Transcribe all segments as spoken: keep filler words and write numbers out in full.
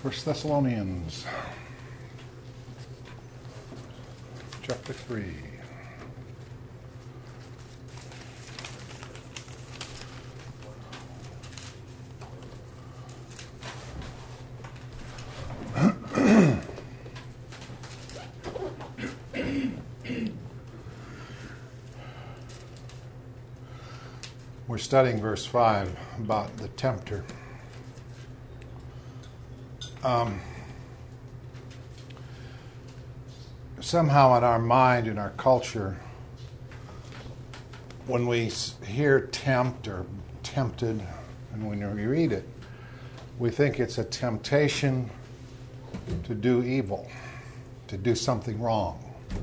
First Thessalonians chapter three. We're studying verse five about the tempter. Um, somehow in our mind, in our culture, when we hear tempt or tempted, and when we read it, we think it's a temptation to do evil, to do something wrong.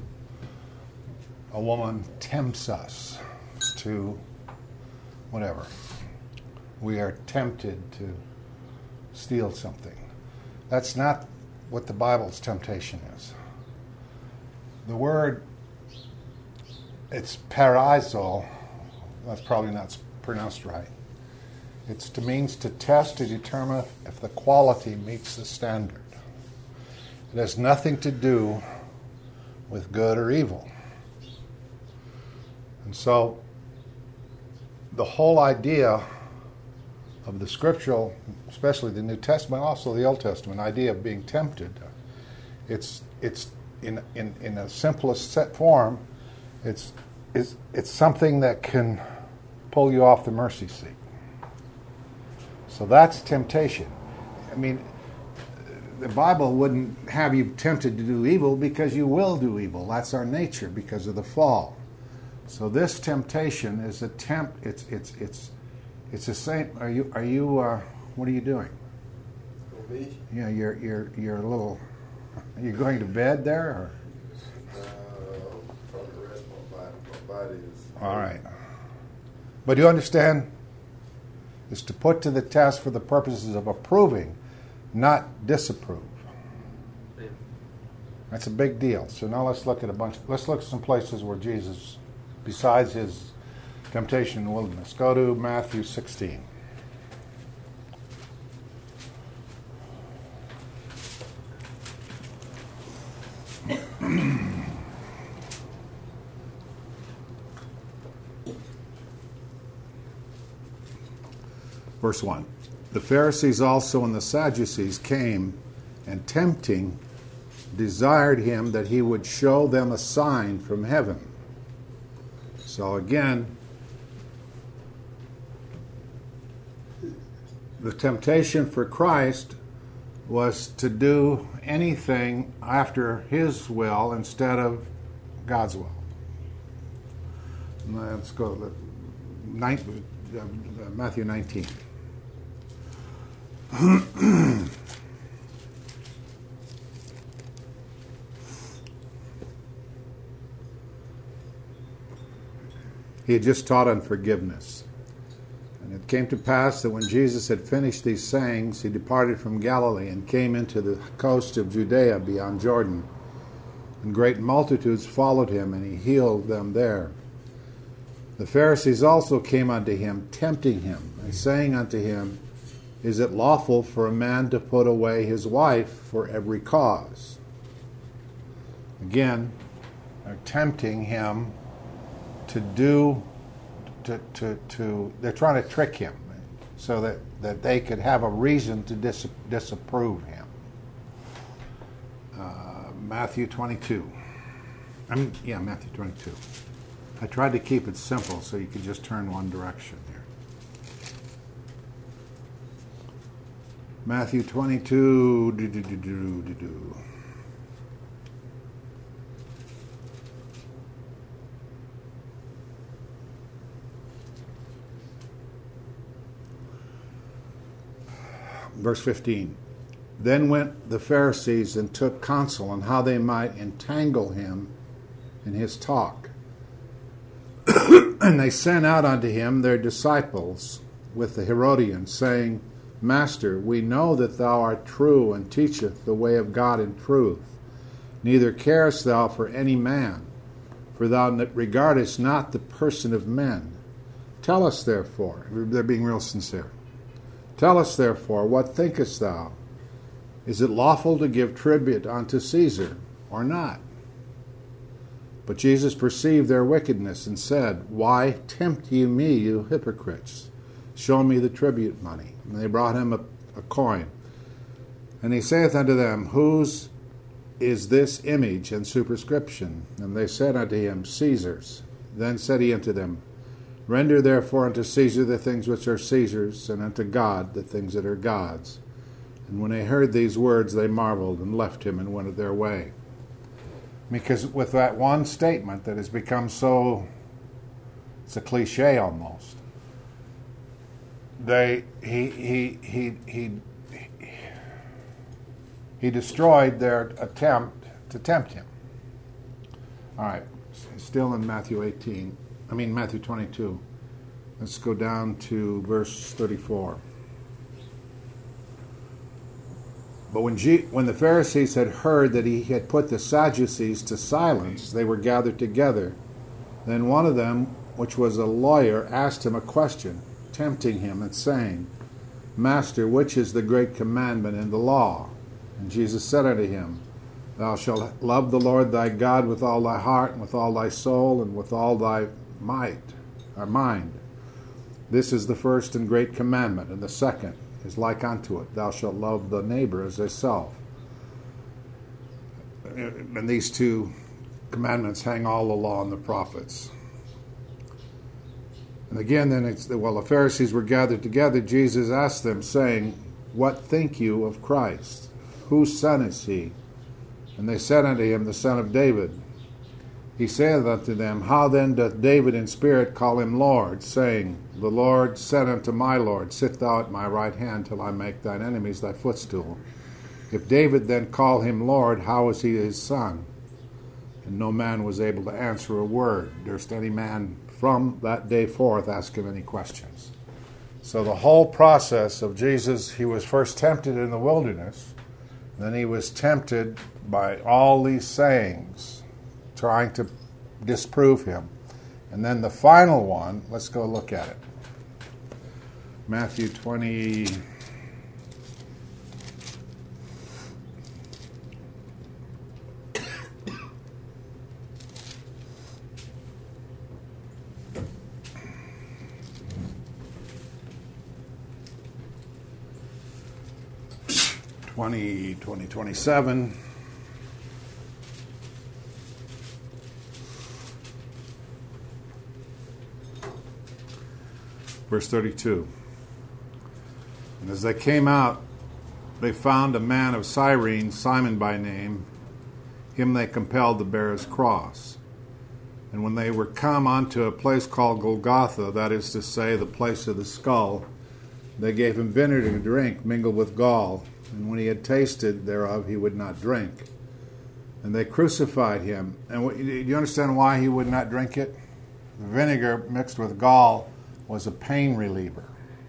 A woman tempts us to whatever. We are tempted to steal something. That's not what the Bible's temptation is. The word, it's paraizo, that's probably not pronounced right. It's to means to test to determine if the quality meets the standard. It has nothing to do with good or evil. And so the whole idea of the scriptural, especially the New Testament, also the Old Testament, idea of being tempted, it's it's in in, in a simplest set form, it's, it's it's something that can pull you off the mercy seat. So that's temptation. I mean, the Bible wouldn't have you tempted to do evil because you will do evil. That's our nature because of the fall. So this temptation is a tempt. It's it's it's it's the same. Are you are you? Uh, what are you doing? Me? Yeah, you're you're you're a little. Are you going to bed there? Or? Uh, trying to rest my body. My body is. All right. But you understand? It's to put to the test for the purposes of approving, not disapprove. That's a big deal. So now let's look at a bunch. Let's look at some places where Jesus, besides his temptation in the wilderness. Go to Matthew sixteen. Verse one. The Pharisees also and the Sadducees came, and tempting, desired him that he would show them a sign from heaven. So again, the temptation for Christ was to do anything after his will instead of God's will. Let's go to Matthew nineteen. He had just taught on forgiveness. And it came to pass that when Jesus had finished these sayings, he departed from Galilee and came into the coast of Judea beyond Jordan. And great multitudes followed him, and he healed them there. The Pharisees also came unto him, tempting him, and saying unto him, Is it lawful for a man to put away his wife for every cause? Again, they're tempting him to do, to, to, to, they're trying to trick him so that, that they could have a reason to dis, disapprove him. Uh, Matthew twenty-two. I mean, yeah, Matthew twenty-two. I tried to keep it simple so you could just turn one direction here. Matthew twenty-two. Do, do, do, do, do, do. Verse fifteen. Then went the Pharisees and took counsel on how they might entangle him in his talk. And they sent out unto him their disciples with the Herodians, saying, Master, we know that thou art true, and teacheth the way of God in truth. Neither carest thou for any man, for thou regardest not the person of men. Tell us, therefore, they're being real sincere. Tell us, therefore, what thinkest thou? Is it lawful to give tribute unto Caesar or not? But Jesus perceived their wickedness and said, Why tempt ye me, you hypocrites? Show me the tribute money. And they brought him a, a coin. And he saith unto them, Whose is this image and superscription? And they said unto him, Caesar's. Then said he unto them, Render therefore unto Caesar the things which are Caesar's, and unto God the things that are God's. And when they heard these words, they marveled and left him and went their way. Because with that one statement that has become so, it's a cliche almost. They he he he he he destroyed their attempt to tempt him. All right, still in Matthew eighteen. I mean Matthew twenty-two. Let's go down to verse thirty-four. But when, G- when the Pharisees had heard that he had put the Sadducees to silence, they were gathered together. Then one of them, which was a lawyer, asked him a question, tempting him and saying, Master, which is the great commandment in the law? And Jesus said unto him, Thou shalt love the Lord thy God with all thy heart, and with all thy soul, and with all thy might, or mind. This is the first and great commandment, and the second is like unto it. Thou shalt love the neighbor as thyself. And these two commandments hang all the law and the prophets. And again, then it's, while the Pharisees were gathered together, Jesus asked them, saying, What think you of Christ? Whose son is he? And they said unto him, The son of David. He saith unto them, How then doth David in spirit call him Lord, saying, The Lord said unto my Lord, Sit thou at my right hand till I make thine enemies thy footstool. If David then call him Lord, how is he his son? And no man was able to answer a word, durst any man from that day forth ask him any questions. So the whole process of Jesus, he was first tempted in the wilderness, then he was tempted by all these sayings, trying to disprove him. And then the final one, let's go look at it. Matthew twenty. twenty, twenty, twenty-seven. Verse thirty-two. And as they came out, they found a man of Cyrene, Simon by name. Him they compelled to bear his cross. And when they were come unto a place called Golgotha, that is to say, the place of the skull, they gave him vinegar to drink, mingled with gall. And when he had tasted thereof, he would not drink. And they crucified him. And what, do you understand why he would not drink it? The vinegar mixed with gall was a pain reliever.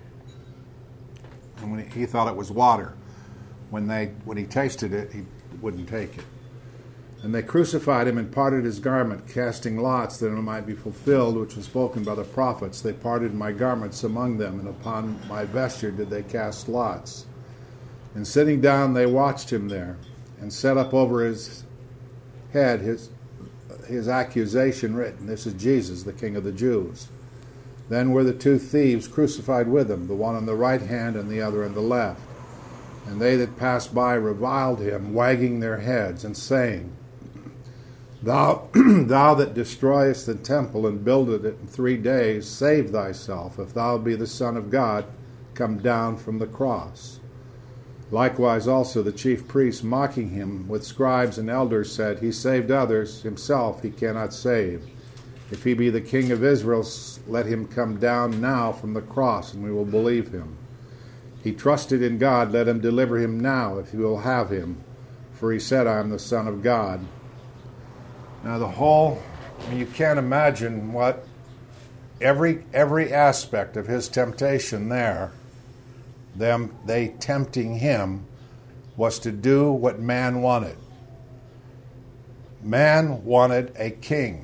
And when he, he thought it was water. When they when he tasted it, he wouldn't take it. And they crucified him and parted his garment, casting lots that it might be fulfilled, which was spoken by the prophets. They parted my garments among them, and upon my vesture did they cast lots. And sitting down, they watched him there, and set up over his head his his accusation written, This is Jesus, the King of the Jews. Then were the two thieves crucified with him, the one on the right hand and the other on the left. And they that passed by reviled him, wagging their heads, and saying, Thou, thou that destroyest the temple and buildest it in three days, save thyself. If thou be the Son of God, come down from the cross. Likewise also the chief priests, mocking him with scribes and elders, said, He saved others, himself he cannot save. If he be the King of Israel, let him come down now from the cross, and we will believe him. He trusted in God, let him deliver him now, if he will have him. For he said, I am the Son of God. Now the whole, I mean, you can't imagine what every every aspect of his temptation there, them they tempting him, was to do what man wanted. Man wanted a king.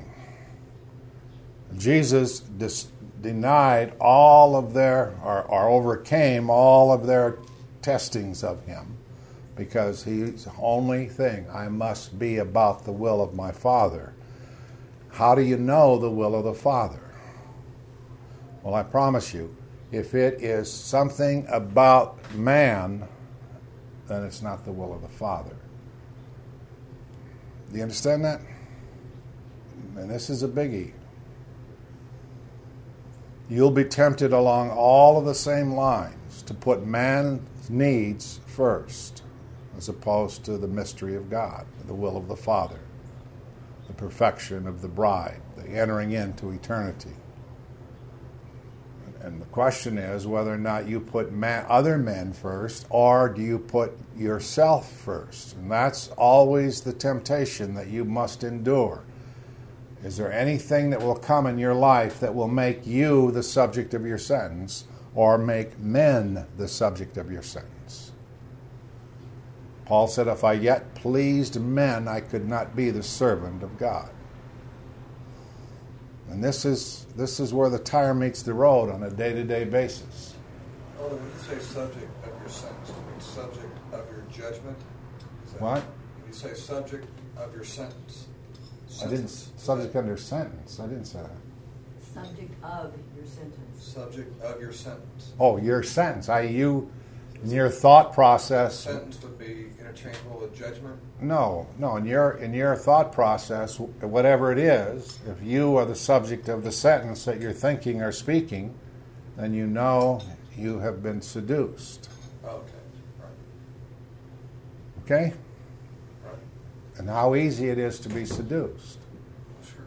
Jesus dis- denied all of their, or, or overcame all of their testings of him because he's the only thing. I must be about the will of my Father. How do you know the will of the Father? Well, I promise you, if it is something about man, then it's not the will of the Father. Do you understand that? And this is a biggie. You'll be tempted along all of the same lines to put man's needs first, as opposed to the mystery of God, the will of the Father, the perfection of the bride, the entering into eternity. And the question is whether or not you put man, other men first, or do you put yourself first? And that's always the temptation that you must endure. Is there anything that will come in your life that will make you the subject of your sentence, or make men the subject of your sentence? Paul said, if I yet pleased men, I could not be the servant of God. And this is this is where the tire meets the road on a day-to-day basis. Oh, when you say subject of your sentence, you mean subject of your judgment? Is that What? When you say subject of your sentence. I didn't, sentence, subject that, under sentence. I didn't say that. Subject of your sentence. Subject of your sentence. Oh, your sentence. I, you, in your thought process. Sentence would be interchangeable with judgment? No, no. In your in your thought process, whatever it is, if you are the subject of the sentence that you're thinking or speaking, then you know you have been seduced. Oh, okay. Right. Okay? Right. And how easy it is to be seduced. Sure.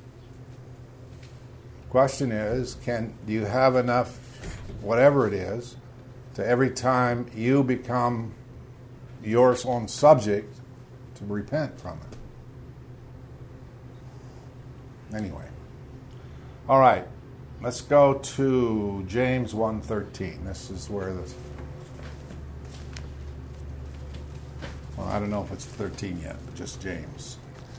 Question is, can do you have enough, whatever it is, to every time you become your own subject to repent from it? Anyway. All right. Let's go to James one thirteen. This is where this... Well, I don't know if it's thirteen yet, but just James.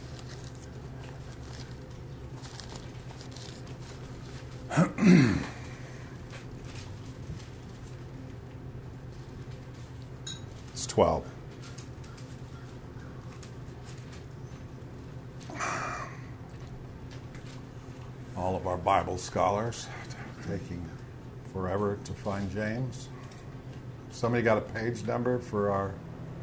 It's twelve. All of our Bible scholars taking forever to find James. Somebody got a page number for our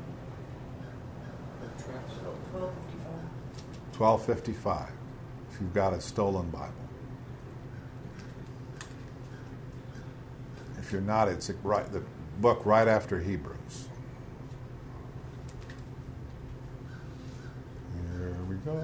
twelve fifty-five, if you've got a stolen Bible. If you're not, it's right, the book right after Hebrews. Here we go.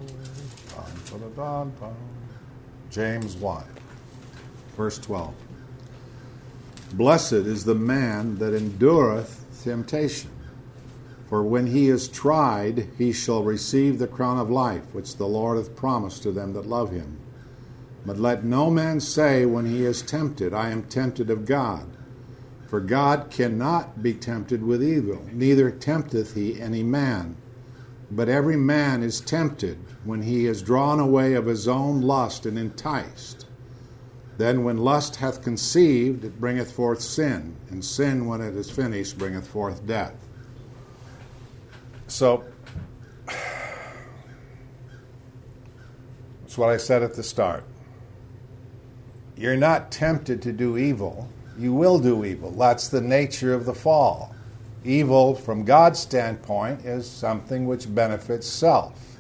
James one, verse twelve. Blessed is the man that endureth temptation, for when he is tried, he shall receive the crown of life, which the Lord hath promised to them that love him. But let no man say when he is tempted, I am tempted of God. For God cannot be tempted with evil, neither tempteth he any man. But every man is tempted when he is drawn away of his own lust and enticed. Then when lust hath conceived, it bringeth forth sin, and sin, when it is finished, bringeth forth death. So, that's what I said at the start. You're not tempted to do evil. You will do evil. That's the nature of the fall. Evil, from God's standpoint, is something which benefits self.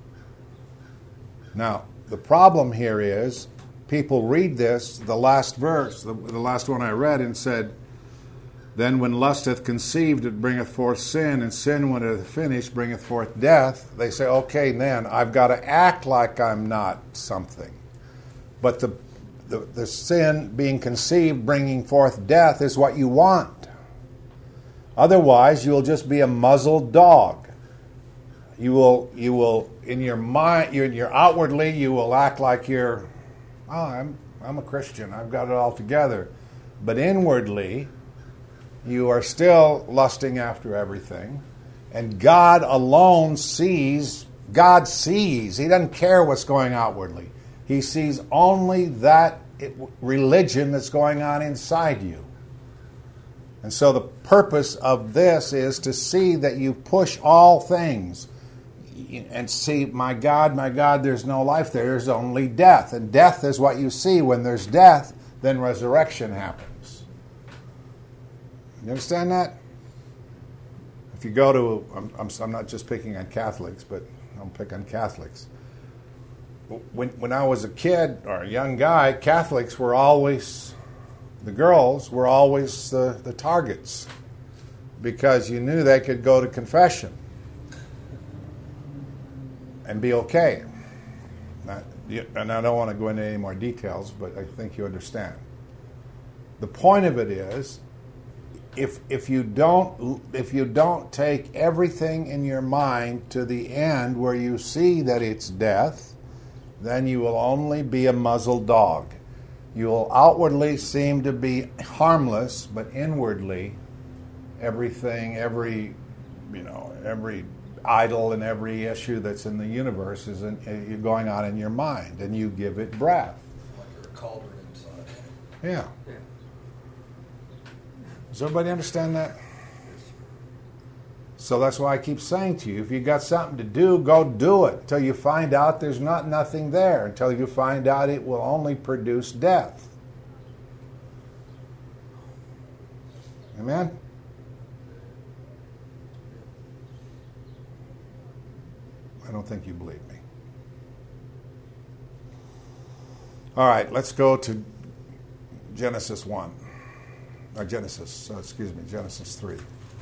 Now, the problem here is, people read this, the last verse, the, the last one I read, and said, then when lust hath conceived, it bringeth forth sin, and sin, when it hath finished, bringeth forth death. They say, okay, then, I've got to act like I'm not something. But the, the, the sin being conceived, bringing forth death, is what you want. Otherwise, you'll just be a muzzled dog. You will, you will, in your mind, in your outwardly, you will act like you're, oh, I'm, I'm a Christian. I've got it all together. But inwardly, you are still lusting after everything. And God alone sees, God sees. He doesn't care what's going outwardly. He sees only that it, religion that's going on inside you. And so the purpose of this is to see that you push all things and see, my God, my God, there's no life there. There's only death. And death is what you see. When there's death, then resurrection happens. You understand that? If you go to, I'm, I'm, I'm not just picking on Catholics, but I'll pick on Catholics. When, when I was a kid or a young guy, Catholics were always, the girls were always the, the targets because you knew they could go to confession and be okay. Not, and I don't want to go into any more details, but I think you understand. The point of it is, if if you don't if you don't take everything in your mind to the end where you see that it's death, then you will only be a muzzled dog. You will outwardly seem to be harmless, but inwardly, everything, every, you know, every idol and every issue that's in the universe is in, going on in your mind, and you give it breath. Like you're a cauldron inside. Yeah. Yeah. Does everybody understand that? So that's why I keep saying to you, if you got something to do, go do it until you find out there's not nothing there, until you find out it will only produce death. Amen? I don't think you believe me. All right, let's go to Genesis one. Or Genesis, uh, excuse me, Genesis three.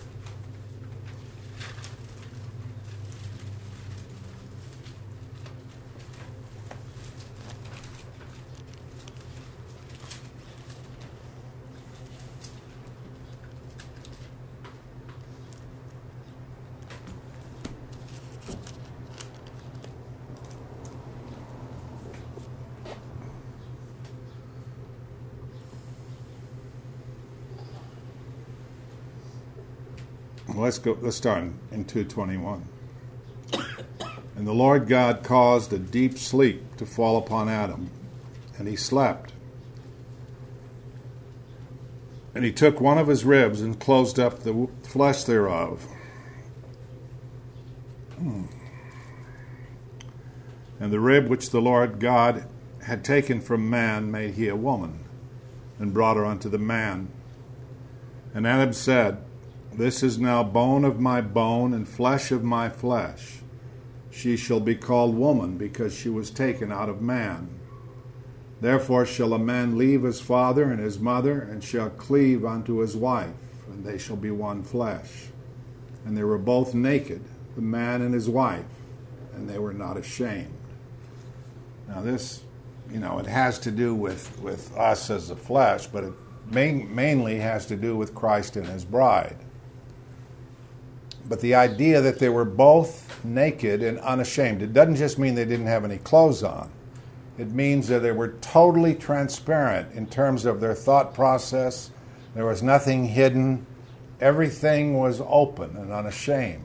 Let's go. Let's start in two twenty-one. And the Lord God caused a deep sleep to fall upon Adam, and he slept. And he took one of his ribs and closed up the flesh thereof. Hmm. And the rib which the Lord God had taken from man made he a woman, and brought her unto the man. And Adam said, This is now bone of my bone and flesh of my flesh. She shall be called woman, because she was taken out of man. Therefore shall a man leave his father and his mother, and shall cleave unto his wife, and they shall be one flesh. And they were both naked, the man and his wife, and they were not ashamed. Now this, you know, it has to do with, with us as the flesh, but it main, mainly has to do with Christ and his bride. But the idea that they were both naked and unashamed, it doesn't just mean they didn't have any clothes on. It means that they were totally transparent in terms of their thought process. There was nothing hidden. Everything was open and unashamed.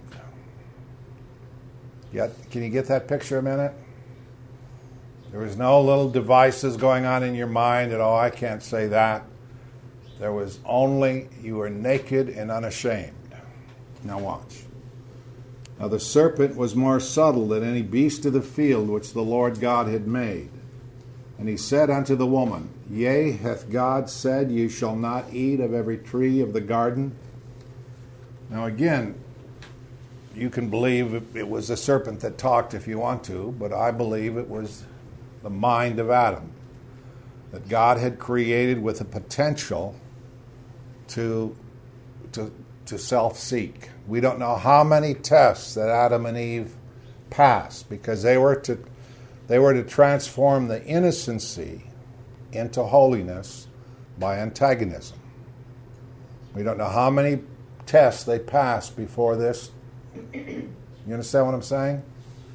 Yet, can you get that picture a minute? There was no little devices going on in your mind that, oh, I can't say that. There was only, you were naked and unashamed. Now watch. Now the serpent was more subtle than any beast of the field which the Lord God had made. And he said unto the woman, Yea, hath God said, Ye shall not eat of every tree of the garden? Now again, you can believe it was the serpent that talked if you want to, but I believe it was the mind of Adam, that God had created with a potential to, to, to self-seek. We don't know how many tests that Adam and Eve passed, because they were to they were to transform the innocency into holiness by antagonism. We don't know how many tests they passed before this. You understand what I'm saying?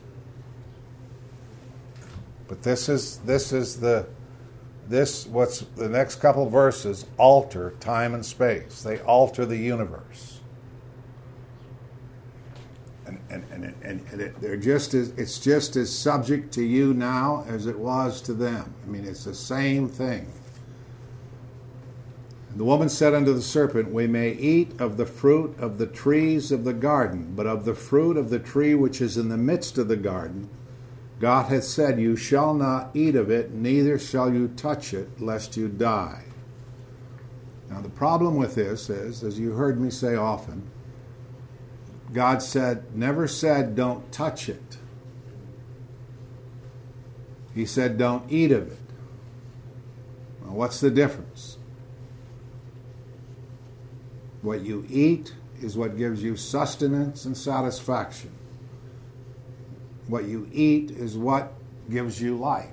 But this is this is the this what's the next couple of verses alter time and space. They alter the universe. And and and, and, and it, they're just as it's just as subject to you now as it was to them. I mean, it's the same thing. The woman said unto the serpent, We may eat of the fruit of the trees of the garden, but of the fruit of the tree which is in the midst of the garden, God hath said, You shall not eat of it, neither shall you touch it, lest you die. Now the problem with this is, as you heard me say often, God said, never said don't touch it. He said don't eat of it. Well, what's the difference? What you eat is what gives you sustenance and satisfaction. What you eat is what gives you life.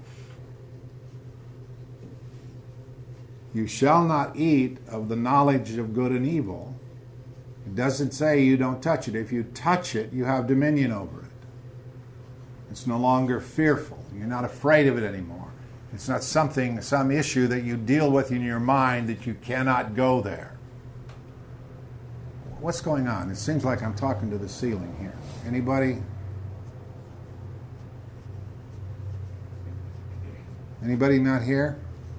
You shall not eat of the knowledge of good and evil. It doesn't say you don't touch it. If you touch it, you have dominion over it. It's no longer fearful. You're not afraid of it anymore. It's not something, some issue that you deal with in your mind that you cannot go there. What's going on? It seems like I'm talking to the ceiling here. Anybody? Anybody not here?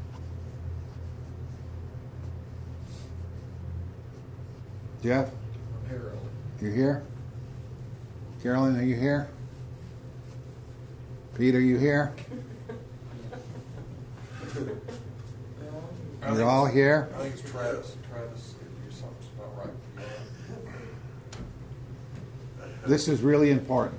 Jeff? I'm here, Ellen. You're here? Carolyn, are you here? Pete, are you here? You're all here? I think it's Travis. Travis, your something's not right. This is really important.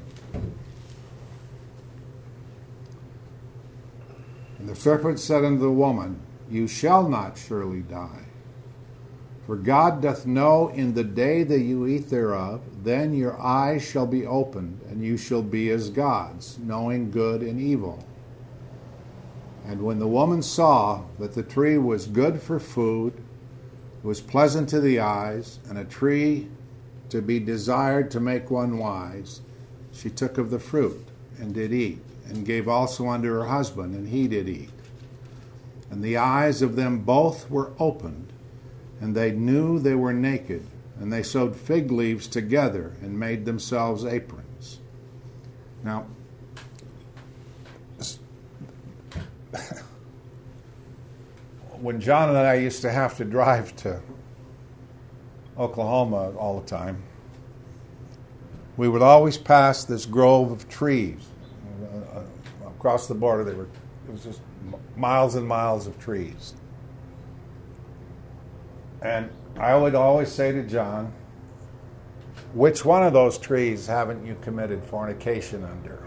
And the serpent said unto the woman, You shall not surely die. For God doth know in the day that you eat thereof, then your eyes shall be opened, and you shall be as gods, knowing good and evil. And when the woman saw that the tree was good for food, was pleasant to the eyes, and a tree to be desired to make one wise, she took of the fruit, and did eat, and gave also unto her husband, and he did eat. And the eyes of them both were opened, and they knew they were naked, and they sewed fig leaves together, and made themselves aprons. Now, when John and I used to have to drive to Oklahoma all the time, we would always pass this grove of trees. Uh, across the border, they were, it was just miles and miles of trees. And I would always say to John, which one of those trees haven't you committed fornication under?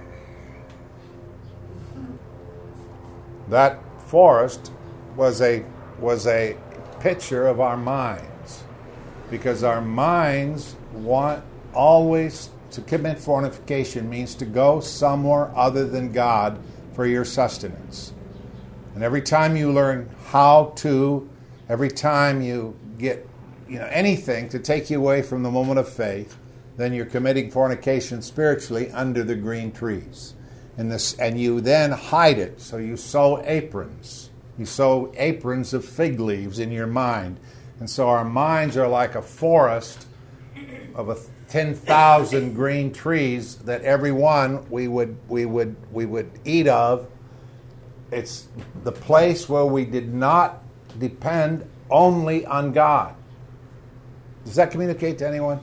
That forest was a was a picture of our minds, because our minds want always to commit fornication means to go somewhere other than God for your sustenance. And every time you learn how to, every time you get you know anything to take you away from the moment of faith, then you're committing fornication spiritually under the green trees. And this, and you then hide it. So you sew aprons. You sew aprons of fig leaves in your mind. And so our minds are like a forest of a ten thousand green trees that every one we would we would we would eat of. It's the place where we did not depend only on God. Does that communicate to anyone?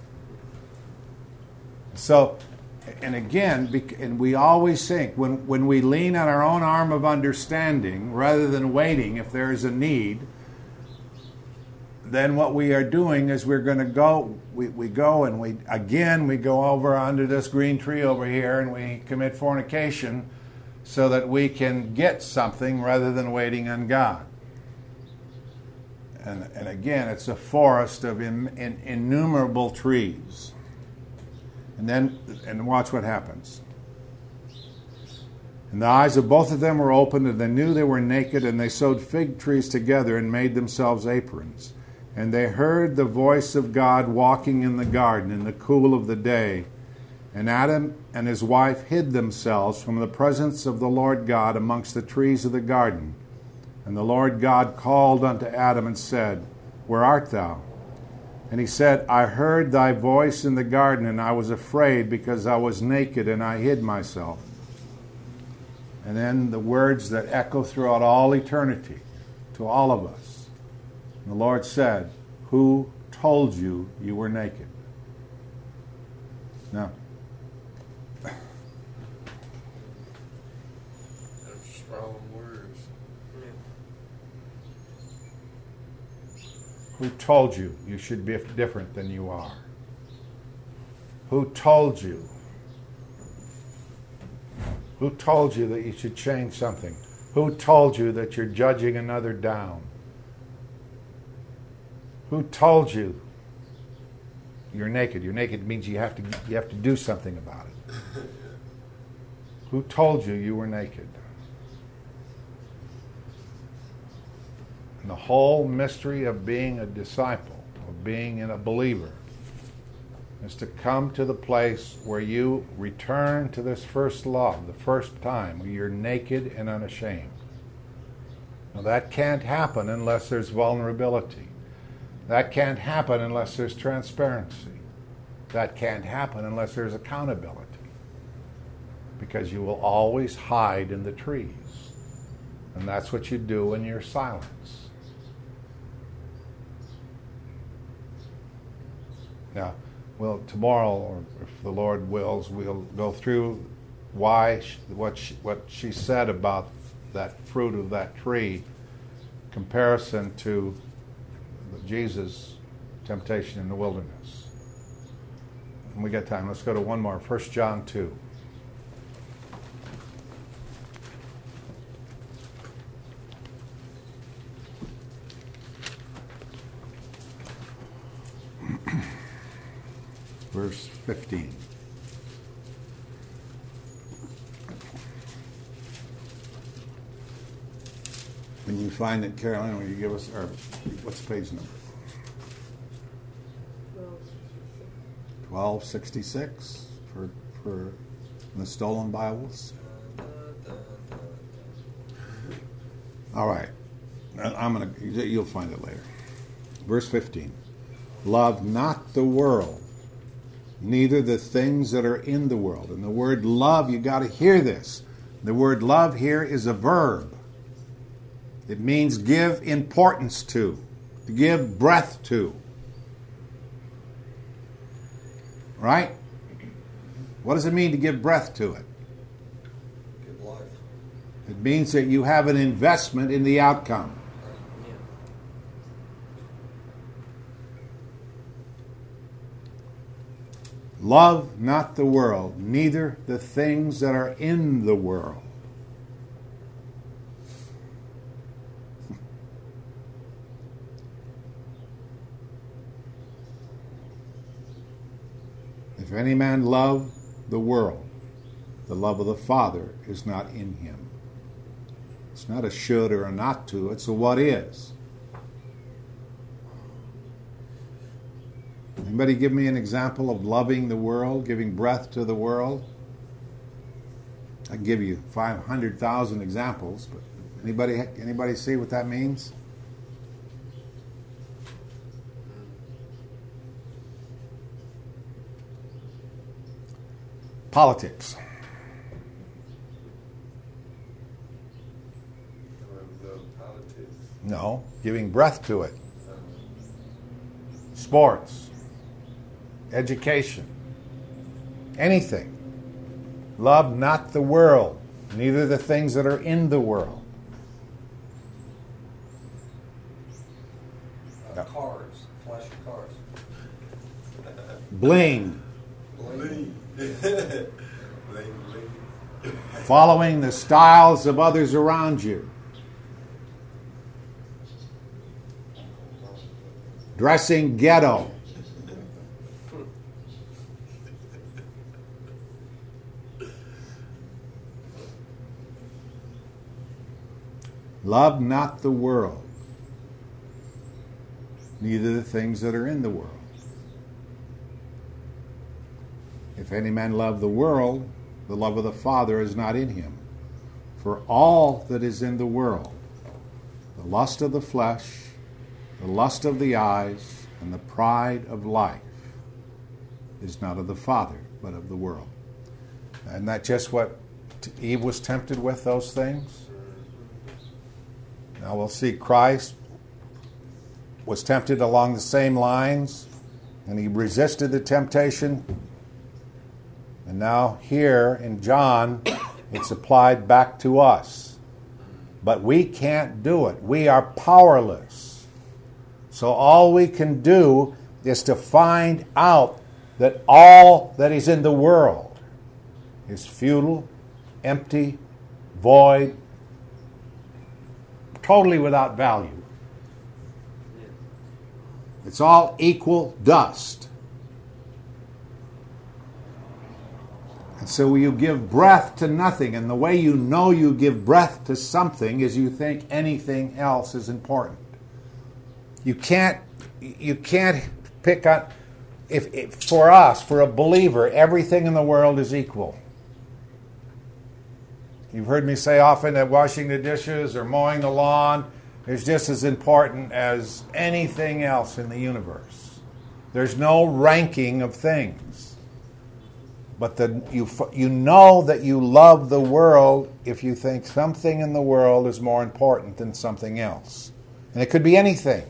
So, and again, and we always think, when, when we lean on our own arm of understanding, rather than waiting if there is a need, then what we are doing is we're going to go, we, we go and we, again, we go over under this green tree over here and we commit fornication so that we can get something rather than waiting on God. And, and again, it's a forest of in, in, innumerable trees. And then, and watch what happens. And the eyes of both of them were opened, and they knew they were naked, and they sewed fig trees together and made themselves aprons. And they heard the voice of God walking in the garden in the cool of the day. And Adam and his wife hid themselves from the presence of the Lord God amongst the trees of the garden. And the Lord God called unto Adam and said, Where art thou? And he said, I heard thy voice in the garden, and I was afraid because I was naked, and I hid myself. And then the words that echo throughout all eternity to all of us. And the Lord said, who told you you were naked? Now, That's strong words. who told you you should be different than you are? Who told you? Who told you that you should change something? Who told you that you're judging another down? Who told you you're naked? You're naked means you have to you have to do something about it. Who told you you were naked? And the whole mystery of being a disciple, of being a believer, is to come to the place where you return to this first love, the first time, where you're naked and unashamed. Now that can't happen unless there's vulnerability. That can't happen unless there's transparency. That can't happen unless there's accountability. Because you will always hide in the trees. And that's what you do in your silence. Now, well, tomorrow, or if the Lord wills, we'll go through why, she, what, she, what she said about that fruit of that tree, comparison to Jesus' temptation in the wilderness. And we got time. Let's go to one more. First John two. Verse fifteen. When you find it, Carolyn, will you give us, or what's the page number? twelve sixty-six for for the stolen Bibles. All right, I'm gonna. You'll find it later. Verse fifteen. Love not the world, neither the things that are in the world. And the word love, you got to hear this. The word love here is a verb. It means give importance to, to give breath to. Right? What does it mean to give breath to it? Give life. It means that you have an investment in the outcome. Love not the world, neither the things that are in the world. If any man love the world, the love of the Father is not in him. It's not a should or a not to, it's a what is. Anybody give me an example of loving the world, giving breath to the world? I can give you five hundred thousand examples, but anybody anybody see what that means? Politics. Politics. No, giving breath to it. Sports. Education. Anything. Love not the world, neither the things that are in the world. Uh, cars. Flashy cars. Bling. Bling. Bling, bling. Following the styles of others around you. Dressing ghetto. Love not the world, neither the things that are in the world. If any man love the world, the love of the Father is not in him. For all that is in the world, the lust of the flesh, the lust of the eyes, and the pride of life, is not of the Father, but of the world. Isn't that just what Eve was tempted with, those things? Now we'll see Christ was tempted along the same lines, and he resisted the temptation. And now here in John, it's applied back to us. But we can't do it. We are powerless. So all we can do is to find out that all that is in the world is futile, empty, void, totally without value. It's all equal dust. And so you give breath to nothing, and the way you know you give breath to something is you think anything else is important. You can't you can't pick on if, if for us, for a believer, everything in the world is equal. You've heard me say often that washing the dishes or mowing the lawn is just as important as anything else in the universe. There's no ranking of things. But the, you, you know that you love the world if you think something in the world is more important than something else. And it could be anything.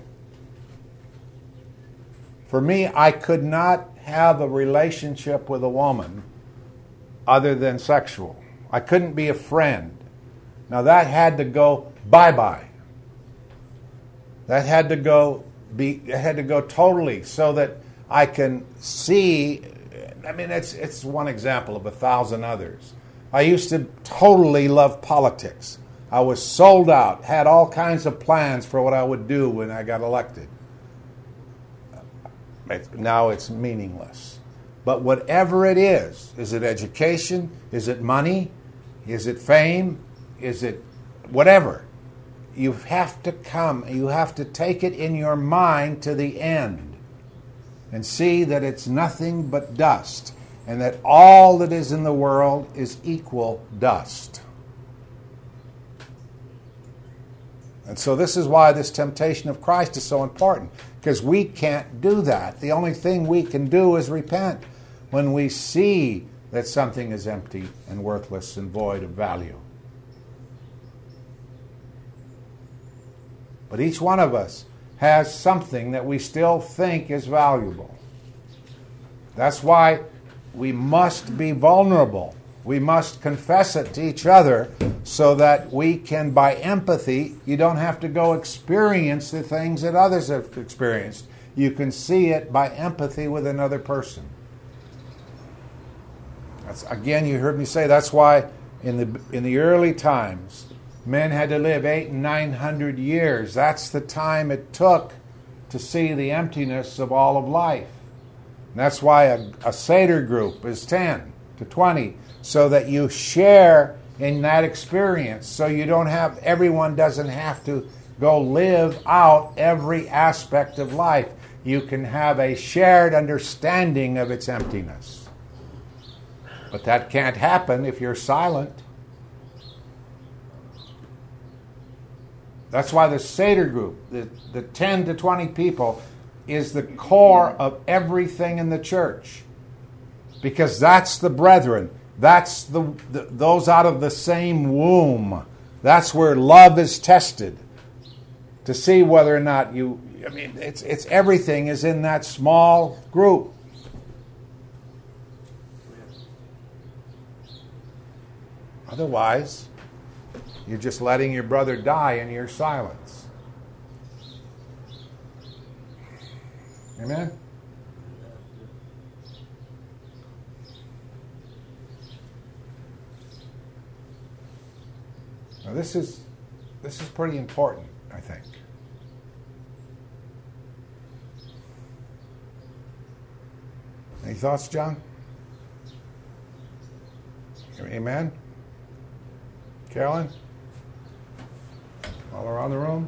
For me, I could not have a relationship with a woman other than sexual. I couldn't be a friend. Now that had to go bye-bye. That had to go be it had to go totally so that I can see. I mean, it's it's one example of a thousand others. I used to totally love politics. I was sold out, had all kinds of plans for what I would do when I got elected. Now it's meaningless. But whatever it is, is it education? Is it money? Is it fame? Is it whatever? You have to come, you have to take it in your mind to the end and see that it's nothing but dust and that all that is in the world is equal dust. And so this is why this temptation of Christ is so important, because we can't do that. The only thing we can do is repent when we see that something is empty and worthless and void of value. But each one of us has something that we still think is valuable. That's why we must be vulnerable. We must confess it to each other so that we can, by empathy, you don't have to go experience the things that others have experienced. You can see it by empathy with another person. That's, again, you heard me say that's why in the in the early times, men had to live eight and nine hundred years. That's the time it took to see the emptiness of all of life. And that's why a, a Seder group is ten to twenty, so that you share in that experience. So you don't have, everyone doesn't have to go live out every aspect of life. You can have a shared understanding of its emptiness. But that can't happen if you're silent. That's why the Seder group, the, the ten to twenty people, is the core of everything in the church. Because that's the brethren. That's the, the those out of the same womb. That's where love is tested. To see whether or not you, I mean, it's it's everything is in that small group. Otherwise, you're just letting your brother die in your silence. Amen? Now this is this is pretty important, I think. Any thoughts, John? Amen? Carolyn? All around the room?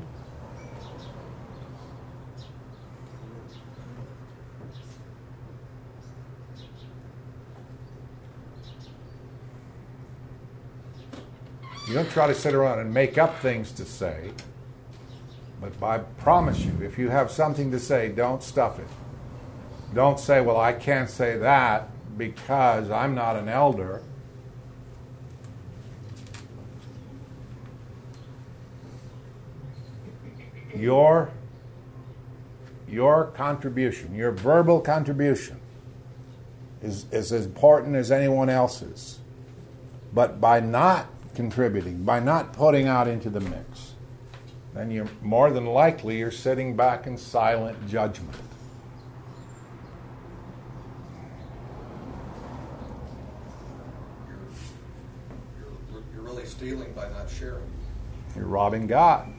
You don't try to sit around and make up things to say, but I promise you, if you have something to say, don't stuff it. Don't say, well, I can't say that because I'm not an elder. Your your contribution, your verbal contribution, is, is as important as anyone else's. But by not contributing, by not putting out into the mix, then you're more than likely you're sitting back in silent judgment. You're, you're, you're really stealing by not sharing. You're robbing God.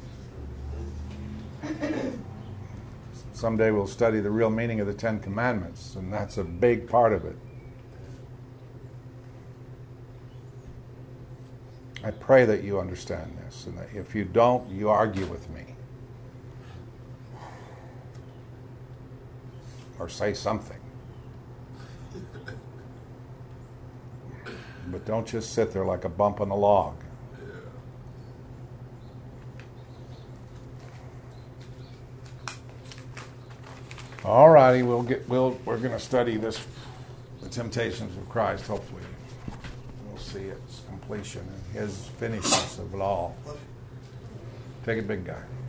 Someday we'll study the real meaning of the Ten Commandments, and that's a big part of it. I pray that you understand this, and that if you don't, you argue with me. Or say something. But don't just sit there like a bump on a log. All righty, we'll get. We'll. We're going to study this, the temptations of Christ. Hopefully, we'll see its completion and His finishness of it all. Take it, big guy.